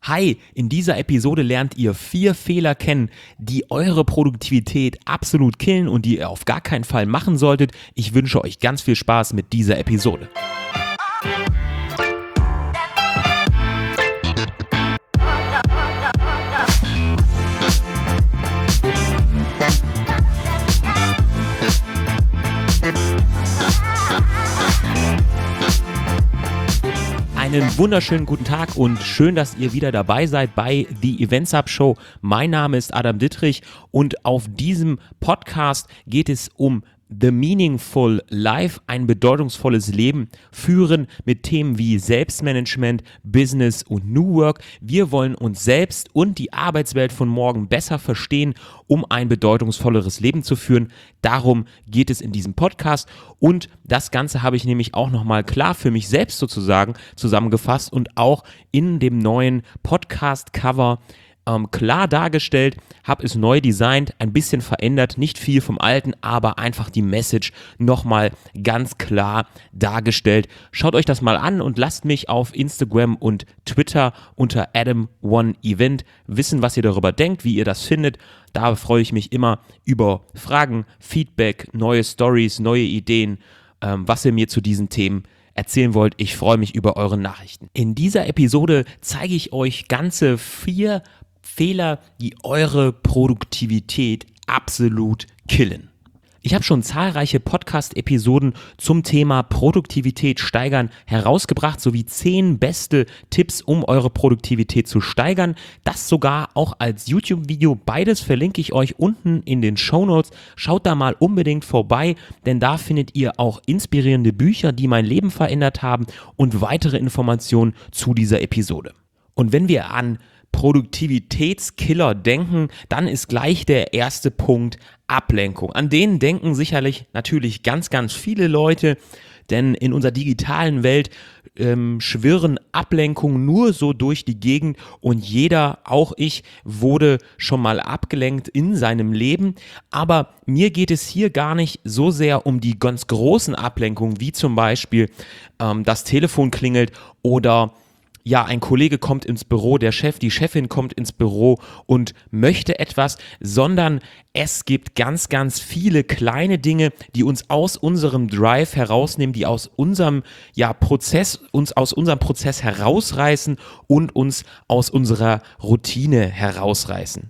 Hi, in dieser Episode lernt ihr 4 Fehler kennen, die eure Produktivität absolut killen und die ihr auf gar keinen Fall machen solltet. Ich wünsche euch ganz viel Spaß mit dieser Episode. Einen wunderschönen guten Tag und schön, dass ihr wieder dabei seid bei The Events Hub Show. Mein Name ist Adam Dittrich und auf diesem Podcast geht es um The Meaningful Life, ein bedeutungsvolles Leben führen mit Themen wie Selbstmanagement, Business und New Work. Wir wollen uns selbst und die Arbeitswelt von morgen besser verstehen, um ein bedeutungsvolleres Leben zu führen. Darum geht es in diesem Podcast und das Ganze habe ich nämlich auch nochmal klar für mich selbst sozusagen zusammengefasst und auch in dem neuen Podcast-Cover klar dargestellt, habe es neu designt, ein bisschen verändert, nicht viel vom Alten, aber einfach die Message nochmal ganz klar dargestellt. Schaut euch das mal an und lasst mich auf Instagram und Twitter unter Adam1Event wissen, was ihr darüber denkt, wie ihr das findet. Da freue ich mich immer über Fragen, Feedback, neue Stories, neue Ideen, was ihr mir zu diesen Themen erzählen wollt. Ich freue mich über eure Nachrichten. In dieser Episode zeige ich euch ganze 4 Fehler, die eure Produktivität absolut killen. Ich habe schon zahlreiche Podcast-Episoden zum Thema Produktivität steigern herausgebracht, sowie 10 beste Tipps, um eure Produktivität zu steigern. Das sogar auch als YouTube-Video. Beides verlinke ich euch unten in den Shownotes. Schaut da mal unbedingt vorbei, denn da findet ihr auch inspirierende Bücher, die mein Leben verändert haben und weitere Informationen zu dieser Episode. Und wenn wir an Produktivitätskiller denken, dann ist gleich der erste Punkt Ablenkung. An den denken sicherlich natürlich ganz, ganz viele Leute, denn in unserer digitalen Welt schwirren Ablenkungen nur so durch die Gegend und jeder, auch ich, wurde schon mal abgelenkt in seinem Leben. Aber mir geht es hier gar nicht so sehr um die ganz großen Ablenkungen, wie zum Beispiel das Telefon klingelt oder ja, ein Kollege kommt ins Büro, der Chef, die Chefin kommt ins Büro und möchte etwas, sondern es gibt ganz, ganz viele kleine Dinge, die uns aus unserem Drive herausnehmen, die aus unserem Prozess herausreißen und uns aus unserer Routine herausreißen.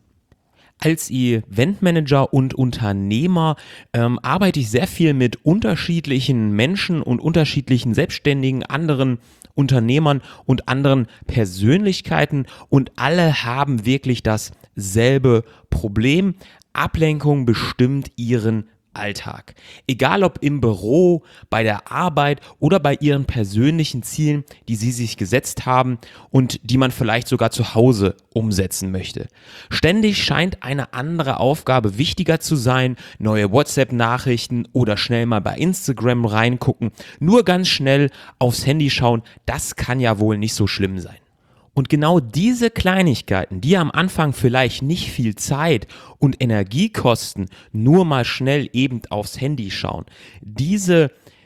Als Eventmanager und Unternehmer arbeite ich sehr viel mit unterschiedlichen Menschen und unterschiedlichen Selbstständigen, anderen Unternehmern und anderen Persönlichkeiten und alle haben wirklich dasselbe Problem. Ablenkung bestimmt ihren Alltag. Egal ob im Büro, bei der Arbeit oder bei ihren persönlichen Zielen, die sie sich gesetzt haben und die man vielleicht sogar zu Hause umsetzen möchte. Ständig scheint eine andere Aufgabe wichtiger zu sein, neue WhatsApp-Nachrichten oder schnell mal bei Instagram reingucken, nur ganz schnell aufs Handy schauen, das kann ja wohl nicht so schlimm sein. Und genau diese Kleinigkeiten, die am Anfang vielleicht nicht viel Zeit und Energie kosten, nur mal schnell eben aufs Handy schauen, diese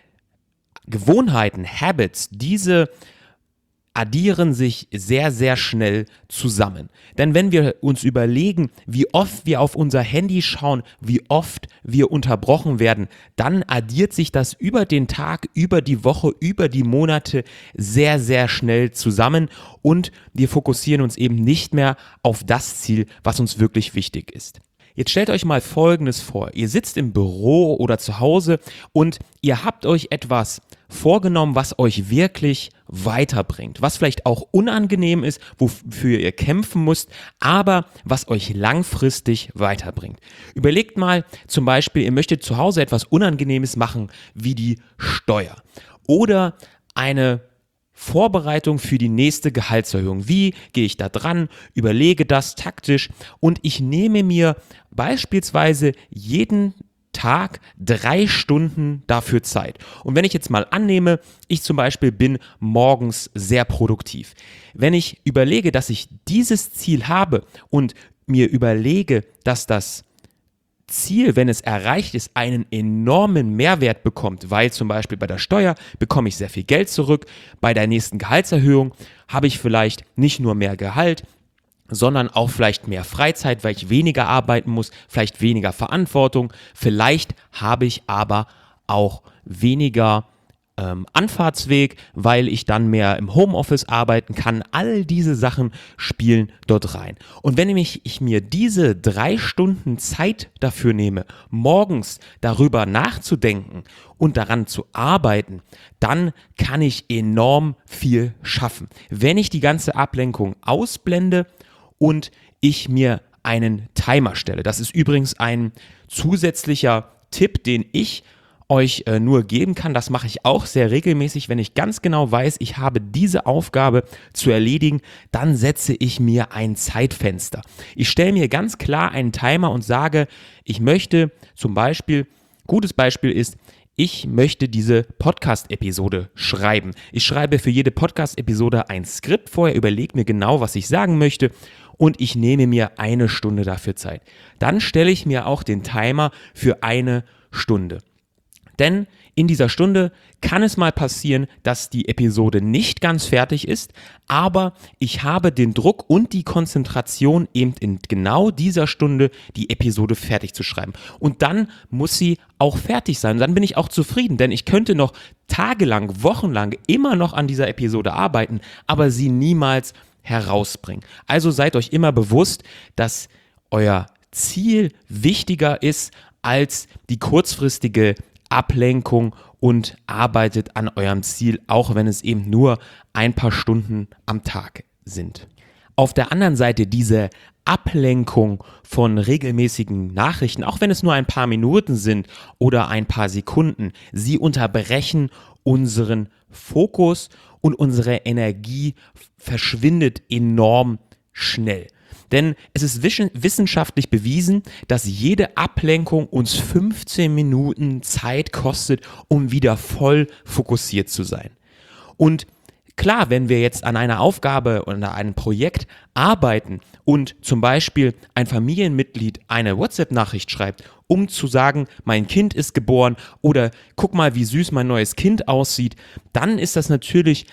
Gewohnheiten, Habits, diese addieren sich sehr, sehr schnell zusammen. Denn wenn wir uns überlegen, wie oft wir auf unser Handy schauen, wie oft wir unterbrochen werden, dann addiert sich das über den Tag, über die Woche, über die Monate sehr, sehr schnell zusammen und wir fokussieren uns eben nicht mehr auf das Ziel, was uns wirklich wichtig ist. Jetzt stellt euch mal Folgendes vor. Ihr sitzt im Büro oder zu Hause und ihr habt euch etwas vorgenommen, was euch wirklich weiterbringt, was vielleicht auch unangenehm ist, wofür ihr kämpfen müsst, aber was euch langfristig weiterbringt. Überlegt mal zum Beispiel, ihr möchtet zu Hause etwas Unangenehmes machen, wie die Steuer oder eine Vorbereitung für die nächste Gehaltserhöhung. Wie gehe ich da dran? Überlege das taktisch und ich nehme mir beispielsweise jeden Tag 3 Stunden dafür Zeit. Und wenn ich jetzt mal annehme, ich zum Beispiel bin morgens sehr produktiv. Wenn ich überlege, dass ich dieses Ziel habe und mir überlege, dass das Ziel, wenn es erreicht ist, einen enormen Mehrwert bekommt, weil zum Beispiel bei der Steuer bekomme ich sehr viel Geld zurück, bei der nächsten Gehaltserhöhung habe ich vielleicht nicht nur mehr Gehalt, sondern auch vielleicht mehr Freizeit, weil ich weniger arbeiten muss, vielleicht weniger Verantwortung, vielleicht habe ich aber auch weniger Anfahrtsweg, weil ich dann mehr im Homeoffice arbeiten kann. All diese Sachen spielen dort rein. Und wenn ich mir diese 3 Stunden Zeit dafür nehme, morgens darüber nachzudenken und daran zu arbeiten, dann kann ich enorm viel schaffen. Wenn ich die ganze Ablenkung ausblende und ich mir einen Timer stelle. Das ist übrigens ein zusätzlicher Tipp, den ich euch nur geben kann. Das mache ich auch sehr regelmäßig. Wenn ich ganz genau weiß, ich habe diese Aufgabe zu erledigen, dann setze ich mir ein Zeitfenster. Ich stelle mir ganz klar einen Timer und sage, ich möchte zum Beispiel, gutes Beispiel ist, ich möchte diese Podcast-Episode schreiben. Ich schreibe für jede Podcast-Episode ein Skript vorher, überlege mir genau, was ich sagen möchte und ich nehme mir 1 Stunde dafür Zeit. Dann stelle ich mir auch den Timer für 1 Stunde. Denn in dieser Stunde kann es mal passieren, dass die Episode nicht ganz fertig ist, aber ich habe den Druck und die Konzentration, eben in genau dieser Stunde die Episode fertig zu schreiben. Und dann muss sie auch fertig sein. Und dann bin ich auch zufrieden, denn ich könnte noch tagelang, wochenlang immer noch an dieser Episode arbeiten, aber sie niemals herausbringen. Also seid euch immer bewusst, dass euer Ziel wichtiger ist als die kurzfristige Ablenkung und arbeitet an eurem Ziel, auch wenn es eben nur ein paar Stunden am Tag sind. Auf der anderen Seite diese Ablenkung von regelmäßigen Nachrichten, auch wenn es nur ein paar Minuten sind oder ein paar Sekunden, sie unterbrechen unseren Fokus und unsere Energie verschwindet enorm schnell. Denn es ist wissenschaftlich bewiesen, dass jede Ablenkung uns 15 Minuten Zeit kostet, um wieder voll fokussiert zu sein. Und klar, wenn wir jetzt an einer Aufgabe oder einem Projekt arbeiten und zum Beispiel ein Familienmitglied eine WhatsApp-Nachricht schreibt, um zu sagen, mein Kind ist geboren oder guck mal, wie süß mein neues Kind aussieht, dann ist das natürlich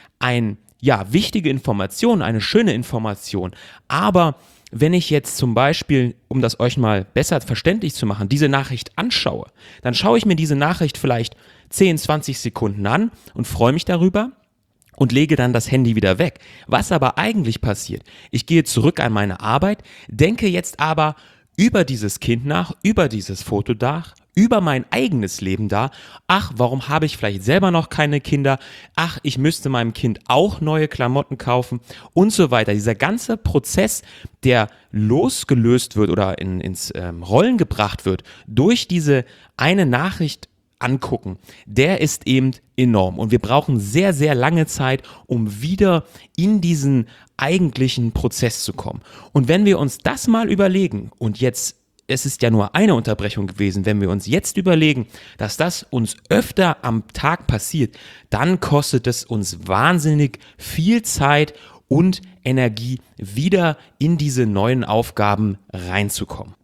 wichtige Information, eine schöne Information. Aber wenn ich jetzt zum Beispiel, um das euch mal besser verständlich zu machen, diese Nachricht anschaue, dann schaue ich mir diese Nachricht vielleicht 10, 20 Sekunden an und freue mich darüber und lege dann das Handy wieder weg. Was aber eigentlich passiert, ich gehe zurück an meine Arbeit, denke jetzt aber über dieses Kind nach, über dieses Foto nach, über mein eigenes Leben da. Ach, warum habe ich vielleicht selber noch keine Kinder? Ach, ich müsste meinem Kind auch neue Klamotten kaufen und so weiter. Dieser ganze Prozess, der losgelöst wird oder ins Rollen gebracht wird durch diese eine Nachricht angucken, der ist eben enorm. Und wir brauchen sehr, sehr lange Zeit, um wieder in diesen eigentlichen Prozess zu kommen. Und wenn wir uns das mal überlegen und jetzt, es ist ja nur eine Unterbrechung gewesen, wenn wir uns jetzt überlegen, dass das uns öfter am Tag passiert, dann kostet es uns wahnsinnig viel Zeit und Energie, wieder in diese neuen Aufgaben reinzukommen.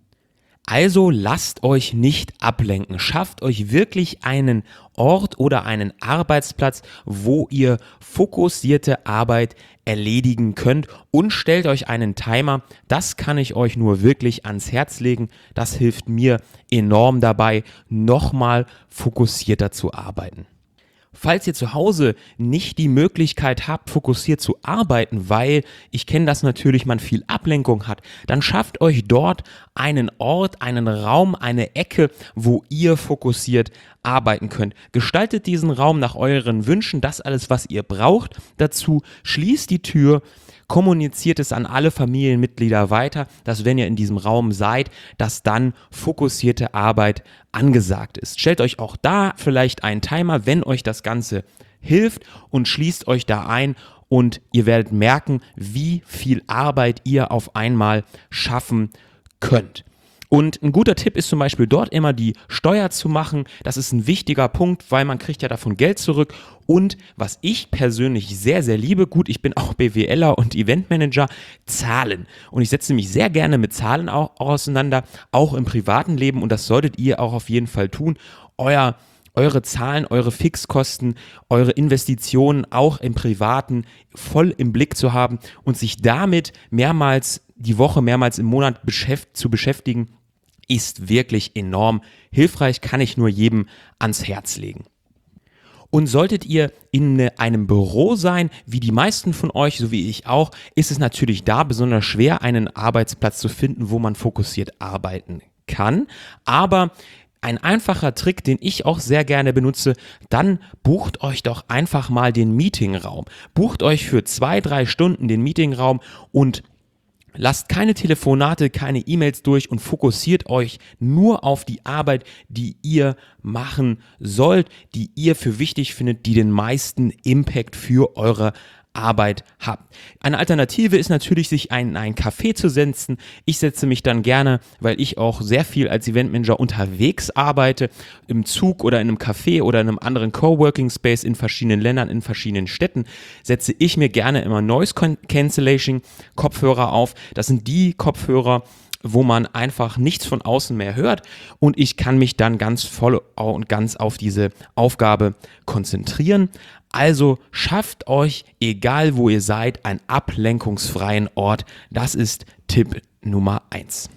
Also lasst euch nicht ablenken, schafft euch wirklich einen Ort oder einen Arbeitsplatz, wo ihr fokussierte Arbeit erledigen könnt und stellt euch einen Timer. Das kann ich euch nur wirklich ans Herz legen. Das hilft mir enorm dabei, nochmal fokussierter zu arbeiten. Falls ihr zu Hause nicht die Möglichkeit habt, fokussiert zu arbeiten, weil ich kenne das natürlich, man viel Ablenkung hat, dann schafft euch dort einen Ort, einen Raum, eine Ecke, wo ihr fokussiert arbeiten könnt. Gestaltet diesen Raum nach euren Wünschen, das alles, was ihr braucht dazu, schließt die Tür, kommuniziert es an alle Familienmitglieder weiter, dass wenn ihr in diesem Raum seid, dass dann fokussierte Arbeit angesagt ist. Stellt euch auch da vielleicht einen Timer, wenn euch das Ganze hilft und schließt euch da ein und ihr werdet merken, wie viel Arbeit ihr auf einmal schaffen könnt. Und ein guter Tipp ist zum Beispiel dort immer die Steuer zu machen. Das ist ein wichtiger Punkt, weil man kriegt ja davon Geld zurück. Und was ich persönlich sehr, sehr liebe, gut, ich bin auch BWLer und Eventmanager, Zahlen. Und ich setze mich sehr gerne mit Zahlen auseinander, auch im privaten Leben. Und das solltet ihr auch auf jeden Fall tun. Eure Zahlen, eure Fixkosten, eure Investitionen auch im Privaten voll im Blick zu haben und sich damit mehrmals die Woche, mehrmals im Monat zu beschäftigen, ist wirklich enorm hilfreich, kann ich nur jedem ans Herz legen. Und solltet ihr in einem Büro sein, wie die meisten von euch, so wie ich auch, ist es natürlich da besonders schwer, einen Arbeitsplatz zu finden, wo man fokussiert arbeiten kann. Aber ein einfacher Trick, den ich auch sehr gerne benutze, dann bucht euch doch einfach mal den Meetingraum. Bucht euch für 2-3 Stunden den Meetingraum und lasst keine Telefonate, keine E-Mails durch und fokussiert euch nur auf die Arbeit, die ihr machen sollt, die ihr für wichtig findet, die den meisten Impact für eure Arbeit habt. Eine Alternative ist natürlich, sich in einen Café zu setzen. Ich setze mich dann gerne, weil ich auch sehr viel als Eventmanager unterwegs arbeite, im Zug oder in einem Café oder in einem anderen Coworking Space in verschiedenen Ländern, in verschiedenen Städten, setze ich mir gerne immer Noise Cancellation Kopfhörer auf. Das sind die Kopfhörer, wo man einfach nichts von außen mehr hört und ich kann mich dann ganz voll und ganz auf diese Aufgabe konzentrieren. Also schafft euch, egal wo ihr seid, einen ablenkungsfreien Ort. Das ist Tipp Nummer 1.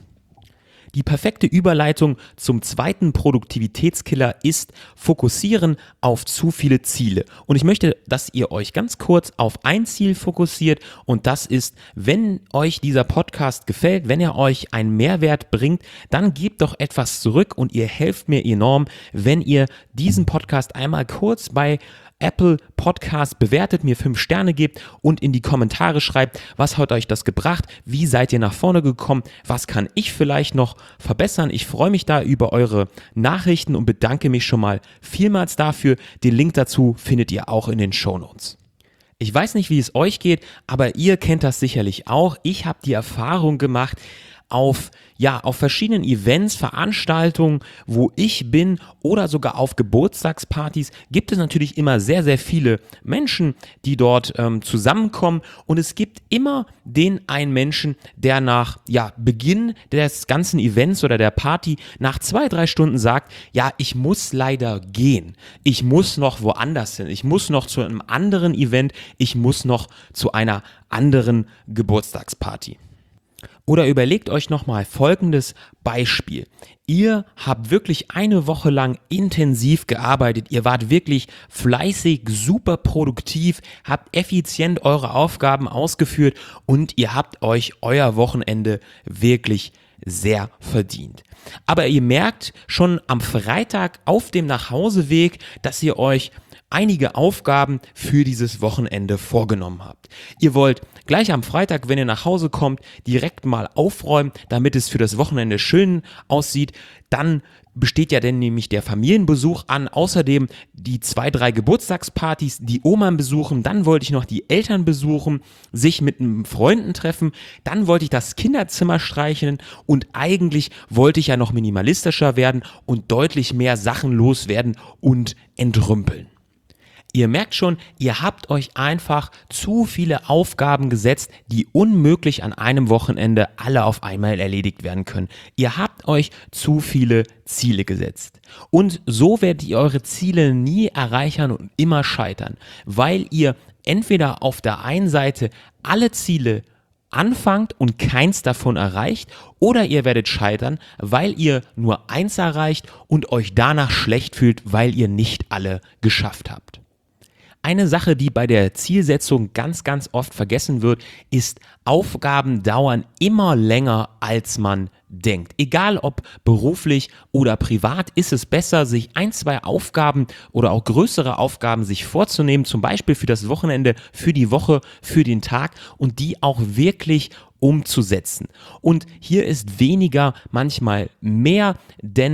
Die perfekte Überleitung zum zweiten Produktivitätskiller ist Fokussieren auf zu viele Ziele. Und ich möchte, dass ihr euch ganz kurz auf ein Ziel fokussiert und das ist, wenn euch dieser Podcast gefällt, wenn er euch einen Mehrwert bringt, dann gebt doch etwas zurück und ihr helft mir enorm, wenn ihr diesen Podcast einmal kurz bei Apple Podcast bewertet, mir 5 Sterne gebt und in die Kommentare schreibt, was hat euch das gebracht, wie seid ihr nach vorne gekommen, was kann ich vielleicht noch verbessern. Ich freue mich da über eure Nachrichten und bedanke mich schon mal vielmals dafür. Den Link dazu findet ihr auch in den Shownotes. Ich weiß nicht, wie es euch geht, aber ihr kennt das sicherlich auch. Ich habe die Erfahrung gemacht, auf verschiedenen Events, Veranstaltungen, wo ich bin oder sogar auf Geburtstagspartys gibt es natürlich immer sehr, sehr viele Menschen, die dort zusammenkommen und es gibt immer den einen Menschen, der nach Beginn des ganzen Events oder der Party nach 2-3 Stunden sagt, ja, ich muss leider gehen, ich muss noch woanders hin, ich muss noch zu einem anderen Event, ich muss noch zu einer anderen Geburtstagsparty. Oder überlegt euch nochmal folgendes Beispiel. Ihr habt wirklich eine Woche lang intensiv gearbeitet, ihr wart wirklich fleißig, super produktiv, habt effizient eure Aufgaben ausgeführt und ihr habt euch euer Wochenende wirklich sehr verdient. Aber ihr merkt schon am Freitag auf dem Nachhauseweg, dass ihr euch einige Aufgaben für dieses Wochenende vorgenommen habt. Ihr wollt gleich am Freitag, wenn ihr nach Hause kommt, direkt mal aufräumen, damit es für das Wochenende schön aussieht. Dann besteht ja dann nämlich der Familienbesuch an, außerdem die 2-3 Geburtstagspartys, die Oman besuchen, dann wollte ich noch die Eltern besuchen, sich mit Freunden treffen, dann wollte ich das Kinderzimmer streicheln und eigentlich wollte ich ja noch minimalistischer werden und deutlich mehr Sachen loswerden und entrümpeln. Ihr merkt schon, ihr habt euch einfach zu viele Aufgaben gesetzt, die unmöglich an einem Wochenende alle auf einmal erledigt werden können. Ihr habt euch zu viele Ziele gesetzt. Und so werdet ihr eure Ziele nie erreichen und immer scheitern, weil ihr entweder auf der einen Seite alle Ziele anfangt und keins davon erreicht oder ihr werdet scheitern, weil ihr nur eins erreicht und euch danach schlecht fühlt, weil ihr nicht alle geschafft habt. Eine Sache, die bei der Zielsetzung ganz, ganz oft vergessen wird, ist, Aufgaben dauern immer länger, als man denkt. Egal ob beruflich oder privat, ist es besser, sich 1-2 Aufgaben oder auch größere Aufgaben sich vorzunehmen, zum Beispiel für das Wochenende, für die Woche, für den Tag und die auch wirklich umzusetzen. Und hier ist weniger manchmal mehr, denn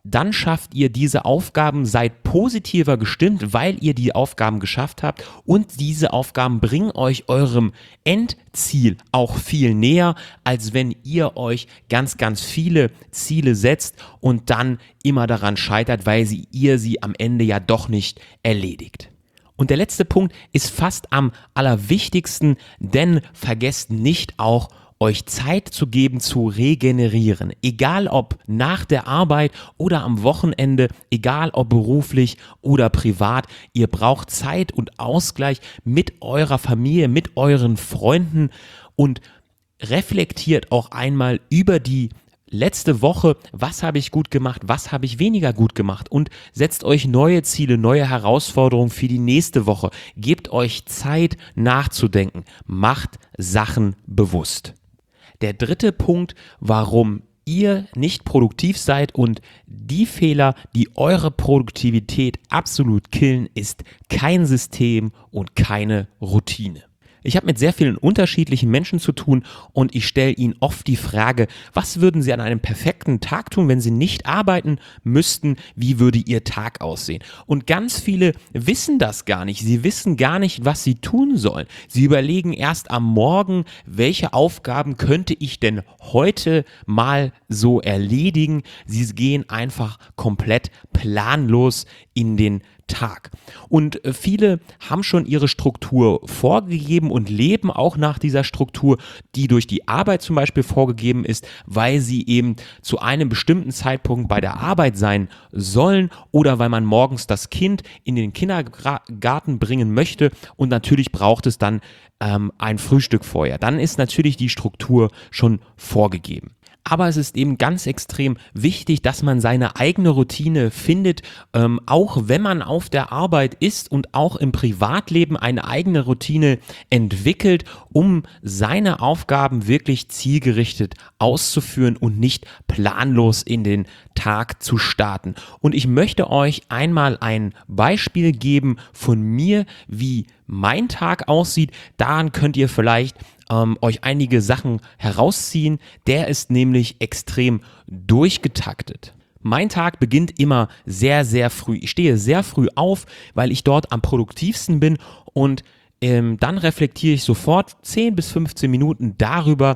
dann schafft ihr diese Aufgaben, seid positiver gestimmt, weil ihr die Aufgaben geschafft habt und diese Aufgaben bringen euch eurem Endziel auch viel näher, als wenn ihr euch ganz, ganz viele Ziele setzt und dann immer daran scheitert, weil ihr sie am Ende ja doch nicht erledigt. Und der letzte Punkt ist fast am allerwichtigsten, denn vergesst nicht auch, euch Zeit zu geben, zu regenerieren. Egal ob nach der Arbeit oder am Wochenende, egal ob beruflich oder privat, ihr braucht Zeit und Ausgleich mit eurer Familie, mit euren Freunden und reflektiert auch einmal über die letzte Woche, was habe ich gut gemacht, was habe ich weniger gut gemacht und setzt euch neue Ziele, neue Herausforderungen für die nächste Woche. Gebt euch Zeit nachzudenken, macht Sachen bewusst. Der dritte Punkt, warum ihr nicht produktiv seid und die Fehler, die eure Produktivität absolut killen, ist kein System und keine Routine. Ich habe mit sehr vielen unterschiedlichen Menschen zu tun und ich stelle ihnen oft die Frage, was würden sie an einem perfekten Tag tun, wenn sie nicht arbeiten müssten, wie würde ihr Tag aussehen? Und ganz viele wissen das gar nicht, sie wissen gar nicht, was sie tun sollen. Sie überlegen erst am Morgen, welche Aufgaben könnte ich denn heute mal so erledigen. Sie gehen einfach komplett planlos in den Tag. Und viele haben schon ihre Struktur vorgegeben und leben auch nach dieser Struktur, die durch die Arbeit zum Beispiel vorgegeben ist, weil sie eben zu einem bestimmten Zeitpunkt bei der Arbeit sein sollen oder weil man morgens das Kind in den Kindergarten bringen möchte und natürlich braucht es dann ein Frühstück vorher. Dann ist natürlich die Struktur schon vorgegeben. Aber es ist eben ganz extrem wichtig, dass man seine eigene Routine findet, auch wenn man auf der Arbeit ist und auch im Privatleben eine eigene Routine entwickelt, um seine Aufgaben wirklich zielgerichtet auszuführen und nicht planlos in den Tag zu starten. Und ich möchte euch einmal ein Beispiel geben von mir, wie mein Tag aussieht. Daran könnt ihr vielleicht euch einige Sachen herausziehen. Der ist nämlich extrem durchgetaktet. Mein Tag beginnt immer sehr, sehr früh. Ich stehe sehr früh auf, weil ich dort am produktivsten bin und dann reflektiere ich sofort 10 bis 15 Minuten darüber,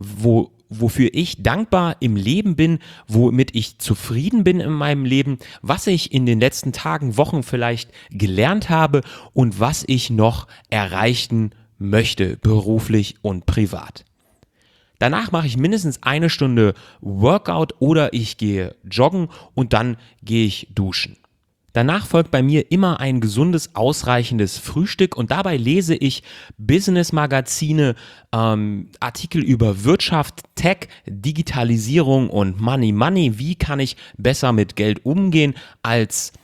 wofür ich dankbar im Leben bin, womit ich zufrieden bin in meinem Leben, was ich in den letzten Tagen, Wochen vielleicht gelernt habe und was ich noch erreichen möchte, beruflich und privat. Danach mache ich mindestens eine Stunde Workout oder ich gehe joggen und dann gehe ich duschen. Danach folgt bei mir immer ein gesundes, ausreichendes Frühstück und dabei lese ich Business-Magazine, Artikel über Wirtschaft, Tech, Digitalisierung und Money. Wie kann ich besser mit Geld umgehen? Als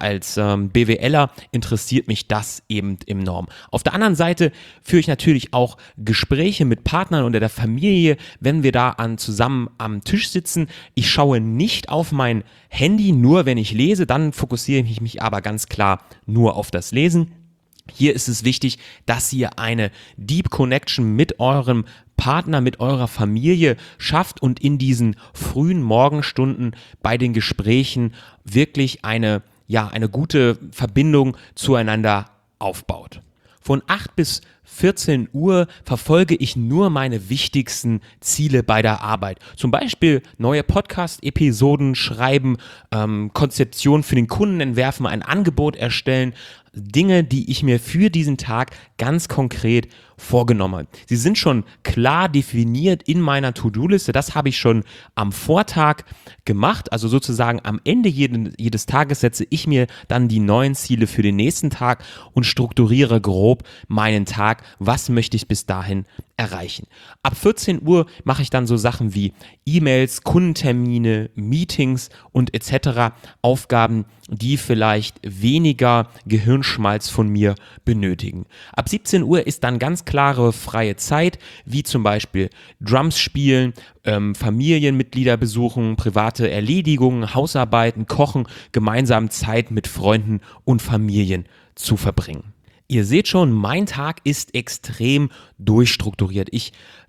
BWLer interessiert mich das eben enorm. Auf der anderen Seite führe ich natürlich auch Gespräche mit Partnern oder der Familie, wenn wir da zusammen am Tisch sitzen. Ich schaue nicht auf mein Handy, nur wenn ich lese, dann fokussiere ich mich aber ganz klar nur auf das Lesen. Hier ist es wichtig, dass ihr eine Deep Connection mit eurem Partner, mit eurer Familie schafft und in diesen frühen Morgenstunden bei den Gesprächen wirklich eine gute Verbindung zueinander aufbaut. Von 8 bis 14 Uhr verfolge ich nur meine wichtigsten Ziele bei der Arbeit. Zum Beispiel neue Podcast-Episoden schreiben, Konzeption für den Kunden entwerfen, ein Angebot erstellen, Dinge, die ich mir für diesen Tag ganz konkret vorgenommen habe. Sie sind schon klar definiert in meiner To-Do-Liste. Das habe ich schon am Vortag gemacht. Also sozusagen am Ende jedes Tages setze ich mir dann die neuen Ziele für den nächsten Tag und strukturiere grob meinen Tag. Was möchte ich bis dahin erreichen? Ab 14 Uhr mache ich dann so Sachen wie E-Mails, Kundentermine, Meetings und etc. Aufgaben, die vielleicht weniger Gehirnschmalz von mir benötigen. Ab 17 Uhr ist dann ganz klare freie Zeit, wie zum Beispiel Drums spielen, Familienmitglieder besuchen, private Erledigungen, Hausarbeiten, kochen, gemeinsam Zeit mit Freunden und Familien zu verbringen. Ihr seht schon, mein Tag ist extrem durchstrukturiert. Ich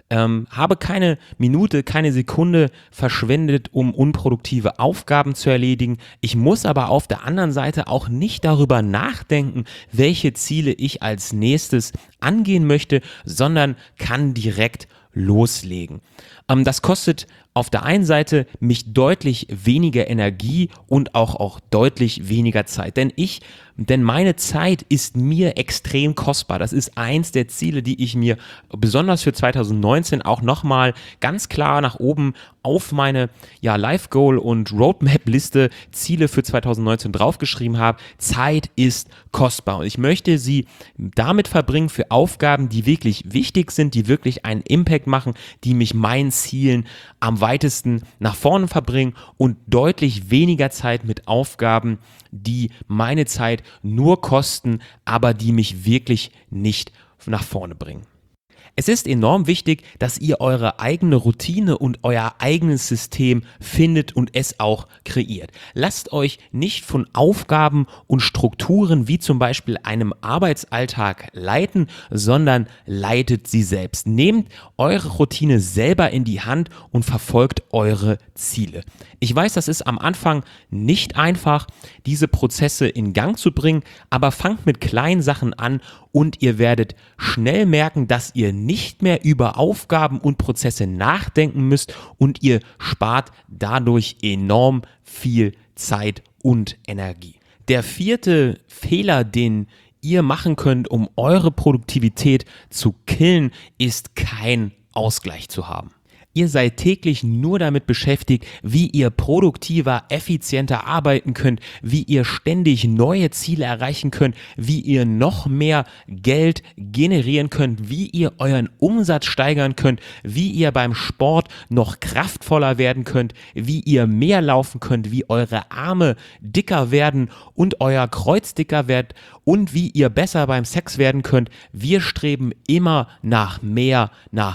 Habe keine Minute, keine Sekunde verschwendet, um unproduktive Aufgaben zu erledigen. Ich muss aber auf der anderen Seite auch nicht darüber nachdenken, welche Ziele ich als nächstes angehen möchte, sondern kann direkt loslegen. Das kostet auf der einen Seite mich deutlich weniger Energie und auch deutlich weniger Zeit, denn meine Zeit ist mir extrem kostbar. Das ist eins der Ziele, die ich mir besonders für 2019 auch nochmal ganz klar nach oben auf meine Life Goal und Roadmap Liste Ziele für 2019 draufgeschrieben habe. Zeit ist kostbar und ich möchte sie damit verbringen für Aufgaben, die wirklich wichtig sind, die wirklich einen Impact machen, die mich meinen Zielen am weitesten nach vorne verbringen und deutlich weniger Zeit mit Aufgaben, die meine Zeit nur kosten, aber die mich wirklich nicht nach vorne bringen. Es ist enorm wichtig, dass ihr eure eigene Routine und euer eigenes System findet und es auch kreiert. Lasst euch nicht von Aufgaben und Strukturen wie zum Beispiel einem Arbeitsalltag leiten, sondern leitet sie selbst. Nehmt eure Routine selber in die Hand und verfolgt eure Ziele. Ich weiß, das ist am Anfang nicht einfach, diese Prozesse in Gang zu bringen, aber fangt mit kleinen Sachen an und ihr werdet schnell merken, dass ihr nicht mehr über Aufgaben und Prozesse nachdenken müsst und ihr spart dadurch enorm viel Zeit und Energie. Der vierte Fehler, den ihr machen könnt, um eure Produktivität zu killen, ist kein Ausgleich zu haben. Ihr seid täglich nur damit beschäftigt, wie ihr produktiver, effizienter arbeiten könnt, wie ihr ständig neue Ziele erreichen könnt, wie ihr noch mehr Geld generieren könnt, wie ihr euren Umsatz steigern könnt, wie ihr beim Sport noch kraftvoller werden könnt, wie ihr mehr laufen könnt, wie eure Arme dicker werden und euer Kreuz dicker wird und wie ihr besser beim Sex werden könnt. Wir streben immer nach mehr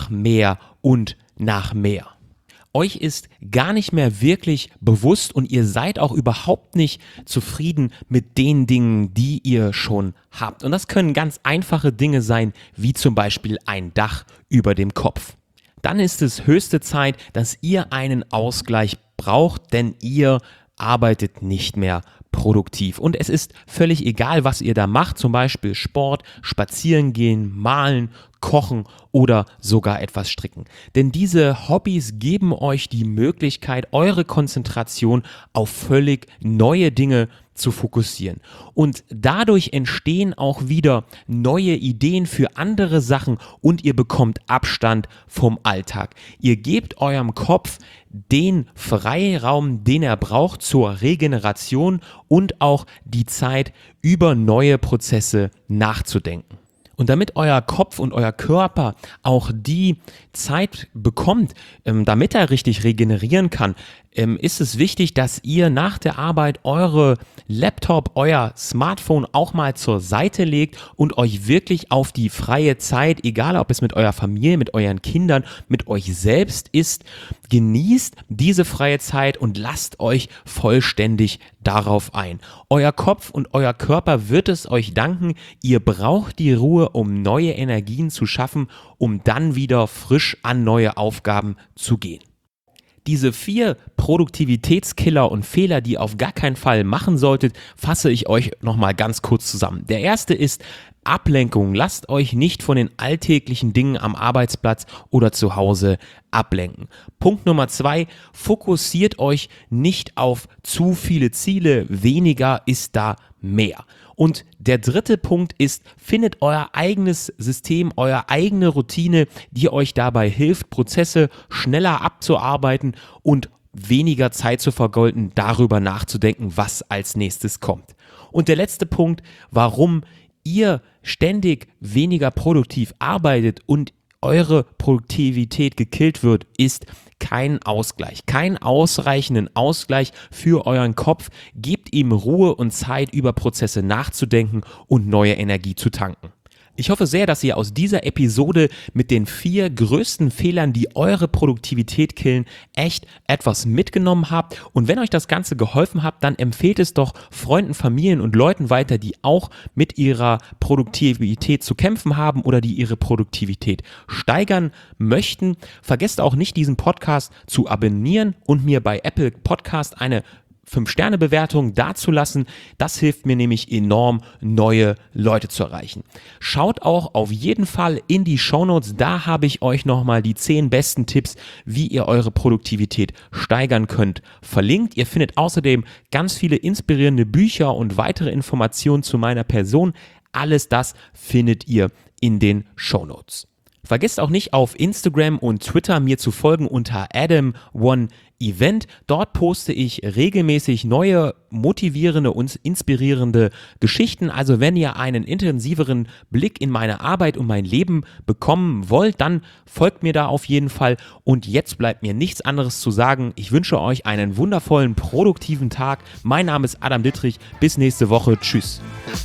und nach mehr. Euch ist gar nicht mehr wirklich bewusst und ihr seid auch überhaupt nicht zufrieden mit den Dingen, die ihr schon habt. Und das können ganz einfache Dinge sein, wie zum Beispiel ein Dach über dem Kopf. Dann ist es höchste Zeit, dass ihr einen Ausgleich braucht, denn ihr arbeitet nicht mehr produktiv. Und es ist völlig egal, was ihr da macht, zum Beispiel Sport, spazieren gehen, malen, kochen oder sogar etwas stricken. Denn diese Hobbys geben euch die Möglichkeit, eure Konzentration auf völlig neue Dinge zu fokussieren. Und dadurch entstehen auch wieder neue Ideen für andere Sachen und ihr bekommt Abstand vom Alltag. Ihr gebt eurem Kopf den Freiraum, den er braucht zur Regeneration und auch die Zeit, über neue Prozesse nachzudenken. Und damit euer Kopf und euer Körper auch die Zeit bekommt, damit er richtig regenerieren kann, ist es wichtig, dass ihr nach der Arbeit eure Laptop, euer Smartphone auch mal zur Seite legt und euch wirklich auf die freie Zeit, egal ob es mit eurer Familie, mit euren Kindern, mit euch selbst ist, genießt diese freie Zeit und lasst euch vollständig darauf ein. Euer Kopf und euer Körper wird es euch danken. Ihr braucht die Ruhe, um neue Energien zu schaffen, um dann wieder frisch an neue Aufgaben zu gehen. Diese 4 Produktivitätskiller und Fehler, die ihr auf gar keinen Fall machen solltet, fasse ich euch nochmal ganz kurz zusammen. Der erste ist Ablenkung. Lasst euch nicht von den alltäglichen Dingen am Arbeitsplatz oder zu Hause ablenken. Punkt Nummer 2, fokussiert euch nicht auf zu viele Ziele. Weniger ist da mehr. Und der dritte Punkt ist, findet euer eigenes System, eure eigene Routine, die euch dabei hilft, Prozesse schneller abzuarbeiten und weniger Zeit zu vergeuden, darüber nachzudenken, was als nächstes kommt. Und der letzte Punkt, warum ihr ständig weniger produktiv arbeitet und eure Produktivität gekillt wird, ist kein Ausgleich, keinen ausreichenden Ausgleich für euren Kopf. Gebt ihm Ruhe und Zeit, über Prozesse nachzudenken und neue Energie zu tanken. Ich hoffe sehr, dass ihr aus dieser Episode mit den 4 größten Fehlern, die eure Produktivität killen, echt etwas mitgenommen habt. Und wenn euch das Ganze geholfen hat, dann empfehlt es doch Freunden, Familien und Leuten weiter, die auch mit ihrer Produktivität zu kämpfen haben oder die ihre Produktivität steigern möchten. Vergesst auch nicht, diesen Podcast zu abonnieren und mir bei Apple Podcast eine 5-Sterne-Bewertung dazulassen. Das hilft mir nämlich enorm, neue Leute zu erreichen. Schaut auch auf jeden Fall in die Shownotes, da habe ich euch nochmal die 10 besten Tipps, wie ihr eure Produktivität steigern könnt, verlinkt. Ihr findet außerdem ganz viele inspirierende Bücher und weitere Informationen zu meiner Person. Alles das findet ihr in den Shownotes. Vergesst auch nicht, auf Instagram und Twitter mir zu folgen unter Adam1Event. Dort poste ich regelmäßig neue, motivierende und inspirierende Geschichten. Also wenn ihr einen intensiveren Blick in meine Arbeit und mein Leben bekommen wollt, dann folgt mir da auf jeden Fall. Und jetzt bleibt mir nichts anderes zu sagen. Ich wünsche euch einen wundervollen, produktiven Tag. Mein Name ist Adam Dittrich. Bis nächste Woche. Tschüss.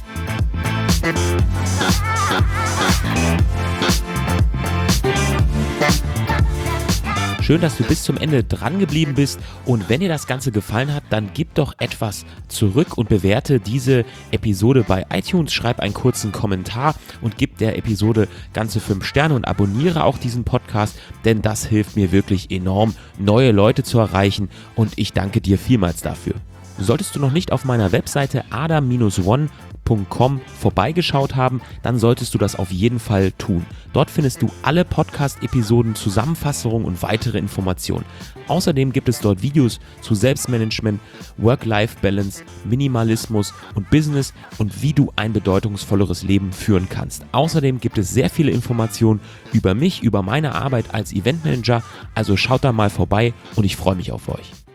Schön, dass du bis zum Ende dran geblieben bist, und wenn dir das Ganze gefallen hat, dann gib doch etwas zurück und bewerte diese Episode bei iTunes, schreib einen kurzen Kommentar und gib der Episode ganze 5 Sterne und abonniere auch diesen Podcast, denn das hilft mir wirklich enorm, neue Leute zu erreichen, und ich danke dir vielmals dafür. Solltest du noch nicht auf meiner Webseite adam-one.com vorbeigeschaut haben, dann solltest du das auf jeden Fall tun. Dort findest du alle Podcast-Episoden, Zusammenfassungen und weitere Informationen. Außerdem gibt es dort Videos zu Selbstmanagement, Work-Life-Balance, Minimalismus und Business und wie du ein bedeutungsvolleres Leben führen kannst. Außerdem gibt es sehr viele Informationen über mich, über meine Arbeit als Eventmanager, also schaut da mal vorbei und ich freue mich auf euch.